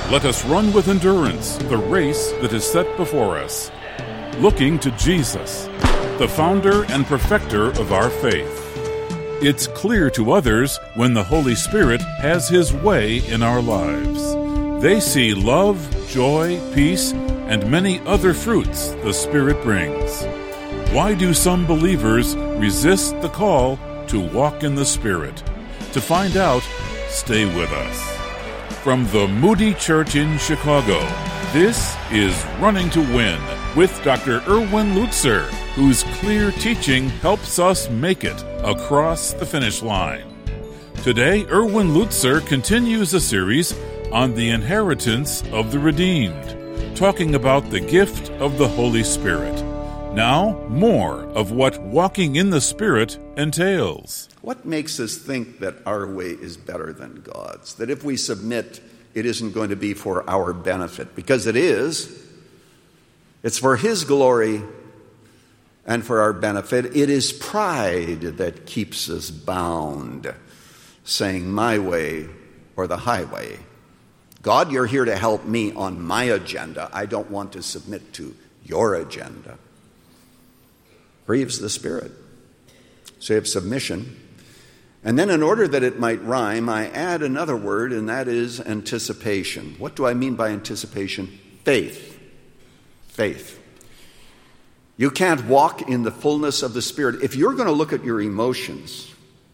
Let us run with endurance the race that is set before us, looking to Jesus, the founder and perfecter of our faith. It's clear to others when the Holy Spirit has His way in our lives. They see love, joy, peace, and many other fruits the Spirit brings. Why do some believers resist the call to walk in the Spirit? To find out, stay with us. From the Moody Church in Chicago, this is Running to Win with Dr. Erwin Lutzer, whose clear teaching helps us make it across the finish line. Today, Erwin Lutzer continues a series on the inheritance of the redeemed, talking about the gift of the Holy Spirit. Now, more of what walking in the Spirit entails. What makes us think that our way is better than God's? That if we submit, it isn't going to be for our benefit? Because it is. It's for His glory and for our benefit. It is pride that keeps us bound, saying my way or the highway. God, you're here to help me on my agenda. I don't want to submit to your agenda. Grieves the Spirit. So you have submission. And then in order that it might rhyme, I add another word, and that is anticipation. What do I mean by anticipation? Faith. Faith. You can't walk in the fullness of the Spirit. If you're going to look at your emotions,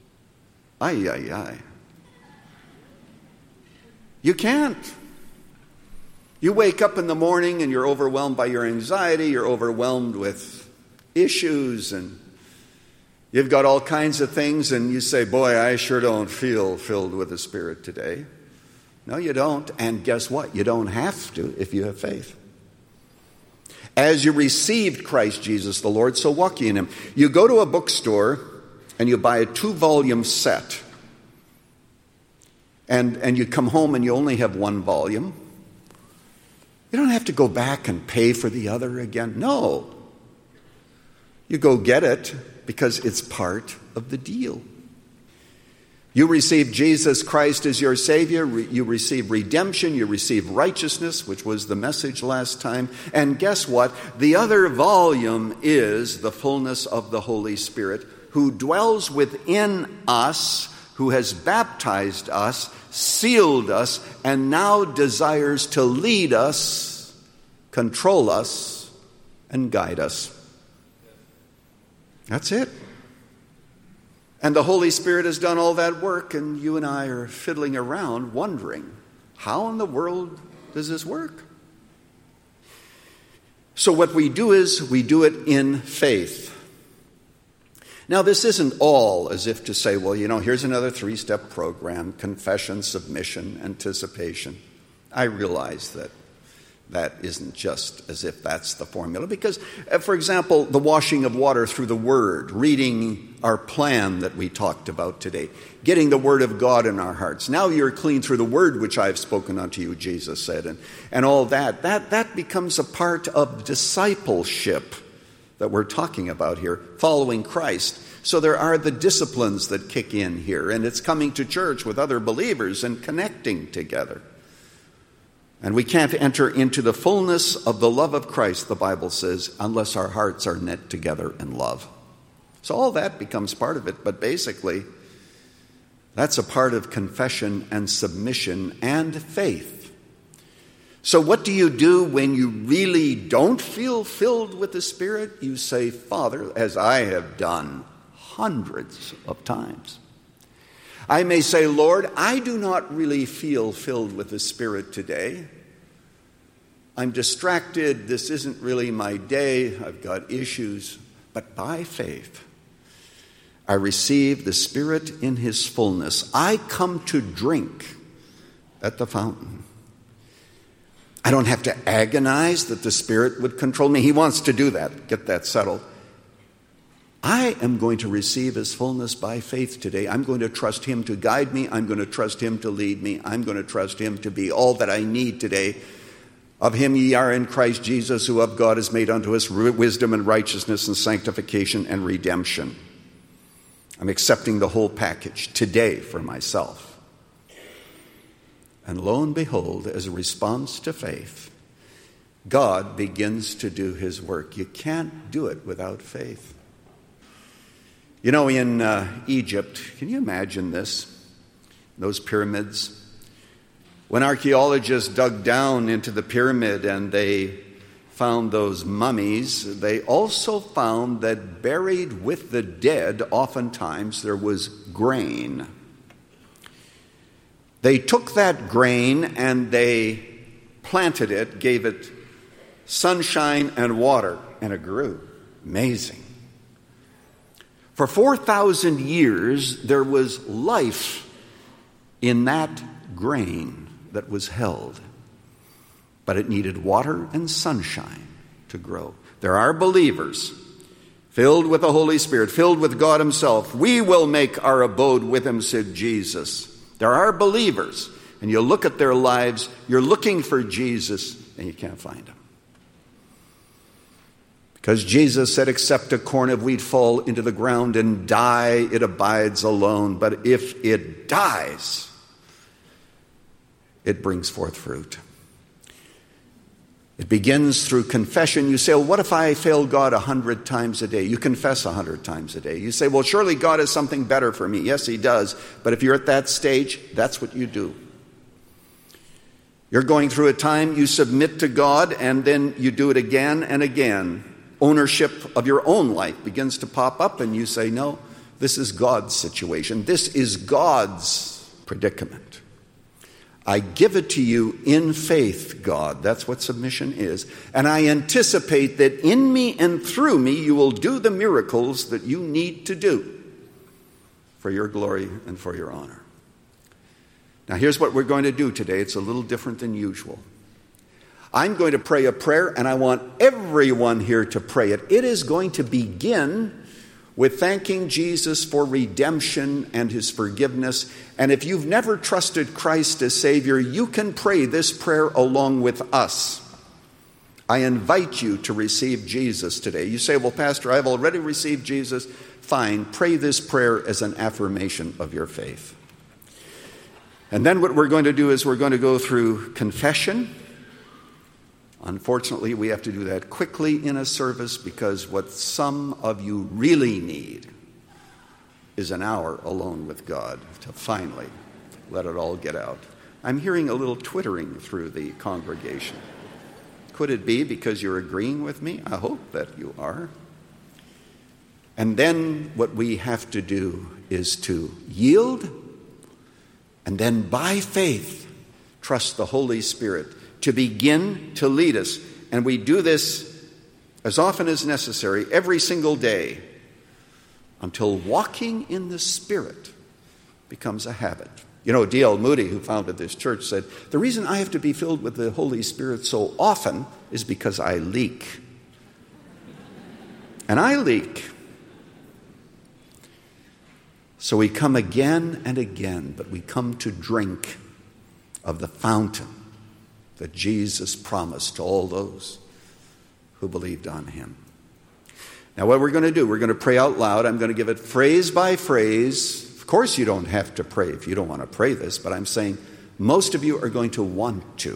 you can't. You wake up in the morning and you're overwhelmed by your anxiety, you're overwhelmed with issues, and you've got all kinds of things, and you say, boy, I sure don't feel filled with the Spirit today. No, you don't. And guess what? You don't have to if you have faith. As you received Christ Jesus the Lord, so walk ye in Him. You go to a bookstore and you buy a 2-volume set. And you come home and you only have 1 volume. You don't have to go back and pay for the other again. No. You go get it because it's part of the deal. You receive Jesus Christ as your Savior. You receive redemption. You receive righteousness, which was the message last time. And guess what? The other volume is the fullness of the Holy Spirit, who dwells within us, who has baptized us, sealed us, and now desires to lead us, control us, and guide us. That's it. And the Holy Spirit has done all that work, and you and I are fiddling around wondering, how in the world does this work? So what we do is we do it in faith. Now, this isn't all as if to say, well, here's another 3-step program: confession, submission, anticipation. I realize that isn't just as if that's the formula. Because, for example, the washing of water through the Word, reading our plan that we talked about today, getting the Word of God in our hearts. Now you're clean through the Word which I have spoken unto you, Jesus said, and all that becomes a part of discipleship that we're talking about here, following Christ. So there are the disciplines that kick in here, and it's coming to church with other believers and connecting together. And we can't enter into the fullness of the love of Christ, the Bible says, unless our hearts are knit together in love. So all that becomes part of it, but basically, that's a part of confession and submission and faith. So what do you do when you really don't feel filled with the Spirit? You say, Father, as I have done hundreds of times. I may say, Lord, I do not really feel filled with the Spirit today. I'm distracted. This isn't really my day. I've got issues. But by faith, I receive the Spirit in His fullness. I come to drink at the fountain. I don't have to agonize that the Spirit would control me. He wants to do that. Get that settled. I am going to receive His fullness by faith today. I'm going to trust Him to guide me. I'm going to trust Him to lead me. I'm going to trust Him to be all that I need today. Of Him ye are in Christ Jesus, who of God is made unto us wisdom and righteousness and sanctification and redemption. I'm accepting the whole package today for myself. And lo and behold, as a response to faith, God begins to do his work. You can't do it without faith. You know, in Egypt, can you imagine this? Those pyramids. When archaeologists dug down into the pyramid and they found those mummies, they also found that buried with the dead, oftentimes there was grain. They took that grain and they planted it, gave it sunshine and water, and it grew. Amazing. For 4,000 years, there was life in that grain that was held. But it needed water and sunshine to grow. There are believers filled with the Holy Spirit, filled with God himself. We will make our abode with him, said Jesus. There are believers, and you look at their lives, you're looking for Jesus, and you can't find him. Because Jesus said, except a corn of wheat fall into the ground and die, it abides alone. But if it dies, it brings forth fruit. It begins through confession. You say, well, what if I fail God 100 times a day? You confess 100 times a day. You say, well, surely God has something better for me. Yes, he does. But if you're at that stage, that's what you do. You're going through a time, you submit to God, and then you do it again and again. Ownership of your own life begins to pop up, and you say, no, this is God's situation. This is God's predicament. I give it to you in faith, God. That's what submission is. And I anticipate that in me and through me, you will do the miracles that you need to do for your glory and for your honor. Now, here's what we're going to do today. It's a little different than usual. I'm going to pray a prayer, and I want everyone here to pray it. It is going to begin with thanking Jesus for redemption and his forgiveness. And if you've never trusted Christ as Savior, you can pray this prayer along with us. I invite you to receive Jesus today. You say, well, Pastor, I've already received Jesus. Fine, pray this prayer as an affirmation of your faith. And then what we're going to do is we're going to go through confession. Unfortunately, we have to do that quickly in a service because what some of you really need is an hour alone with God to finally let it all get out. I'm hearing a little twittering through the congregation. Could it be because you're agreeing with me? I hope that you are. And then what we have to do is to yield and then by faith trust the Holy Spirit to begin to lead us. And we do this as often as necessary, every single day, until walking in the Spirit becomes a habit. You know, D.L. Moody, who founded this church, said, the reason I have to be filled with the Holy Spirit so often is because I leak. And I leak. So we come again and again, but we come to drink of the fountain that Jesus promised to all those who believed on him. Now what we're going to do, we're going to pray out loud. I'm going to give it phrase by phrase. Of course you don't have to pray if you don't want to pray this, but I'm saying most of you are going to want to.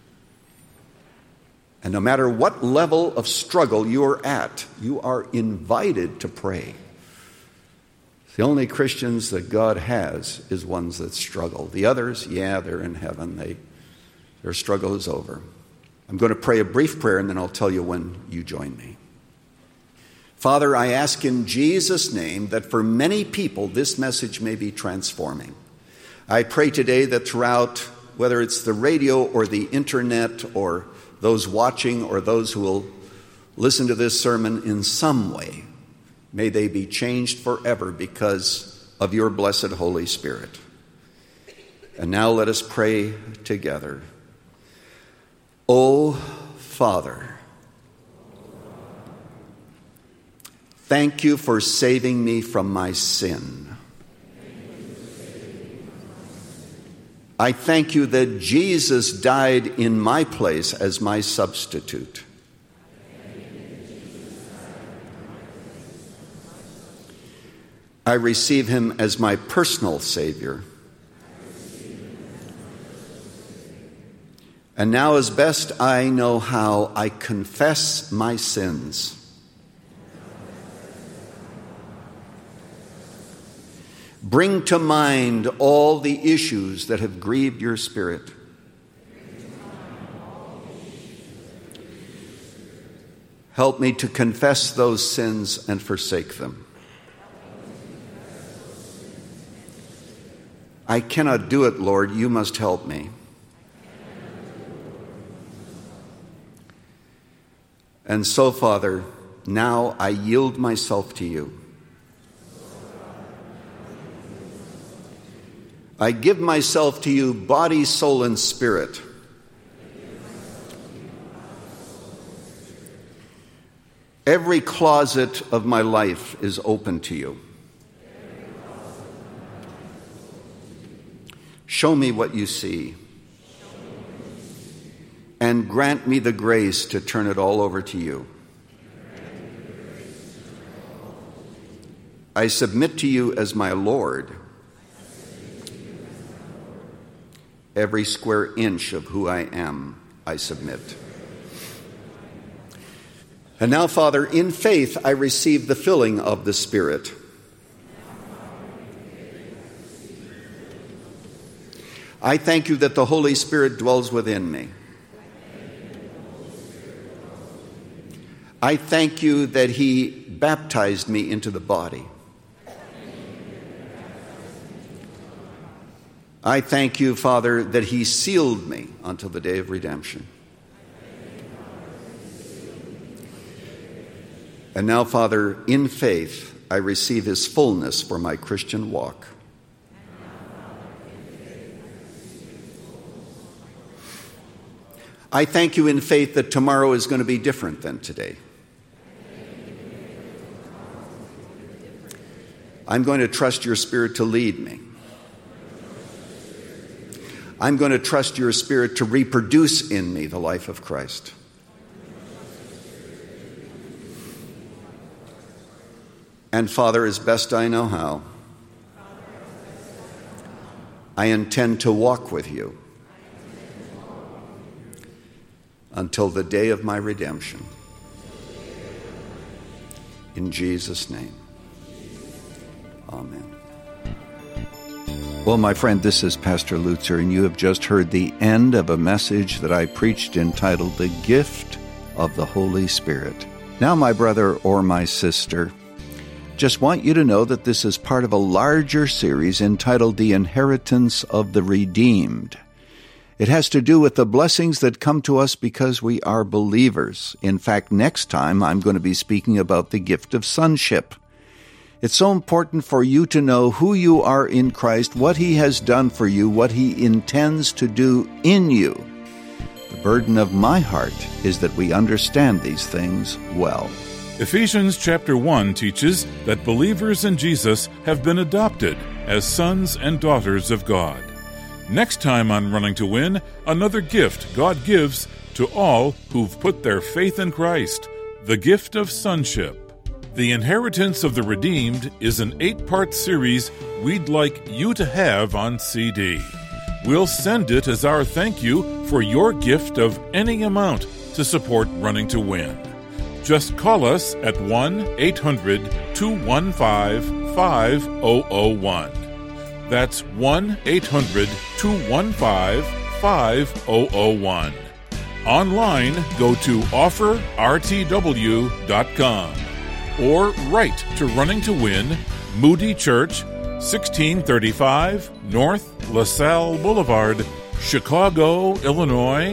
And no matter what level of struggle you're at, you are invited to pray. The only Christians that God has is ones that struggle. The others, yeah, they're in heaven. Their struggle is over. I'm going to pray a brief prayer, and then I'll tell you when you join me. Father, I ask in Jesus' name that for many people this message may be transforming. I pray today that throughout, whether it's the radio or the internet or those watching or those who will listen to this sermon in some way, may they be changed forever because of your blessed Holy Spirit. And now let us pray together. O Father, thank you for saving me from my sin. I thank you that Jesus died in my place as my substitute. I receive him as my personal Savior. And now, as best I know how, I confess my sins. Bring to mind all the issues that have grieved your spirit. Help me to confess those sins and forsake them. I cannot do it, Lord. You must help me. And so, Father, now I yield myself to you. I give myself to you, body, soul, and spirit. Every closet of my life is open to you. Show me what you see, and grant me the grace to turn it all over to you. I submit to you as my Lord every square inch of who I am. I submit. And now, Father, in faith I receive the filling of the Spirit. I thank you that the Holy Spirit dwells within me. I thank you that he baptized me into the body. I thank you, Father, that he sealed me until the day of redemption. And now, Father, in faith, I receive his fullness for my Christian walk. I thank you in faith that tomorrow is going to be different than today. I'm going to trust your Spirit to lead me. I'm going to trust your Spirit to reproduce in me the life of Christ. And Father, as best I know how, I intend to walk with you until the day of my redemption. In Jesus' name, amen. Well, my friend, this is Pastor Lutzer, and you have just heard the end of a message that I preached entitled The Gift of the Holy Spirit. Now, my brother or my sister, just want you to know that this is part of a larger series entitled The Inheritance of the Redeemed. It has to do with the blessings that come to us because we are believers. In fact, next time I'm going to be speaking about the gift of sonship. It's so important for you to know who you are in Christ, what he has done for you, what he intends to do in you. The burden of my heart is that we understand these things well. Ephesians chapter 1 teaches that believers in Jesus have been adopted as sons and daughters of God. Next time on Running to Win, another gift God gives to all who've put their faith in Christ, the gift of sonship. The Inheritance of the Redeemed is an 8-part series we'd like you to have on CD. We'll send it as our thank you for your gift of any amount to support Running to Win. Just call us at 1-800-215-5001. That's 1-800-215-5001. Online, go to offerrtw.com or write to Running to Win, Moody Church, 1635 North LaSalle Boulevard, Chicago, Illinois,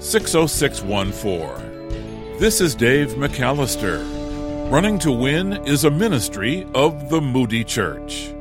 60614. This is Dave McAllister. Running to Win is a ministry of the Moody Church.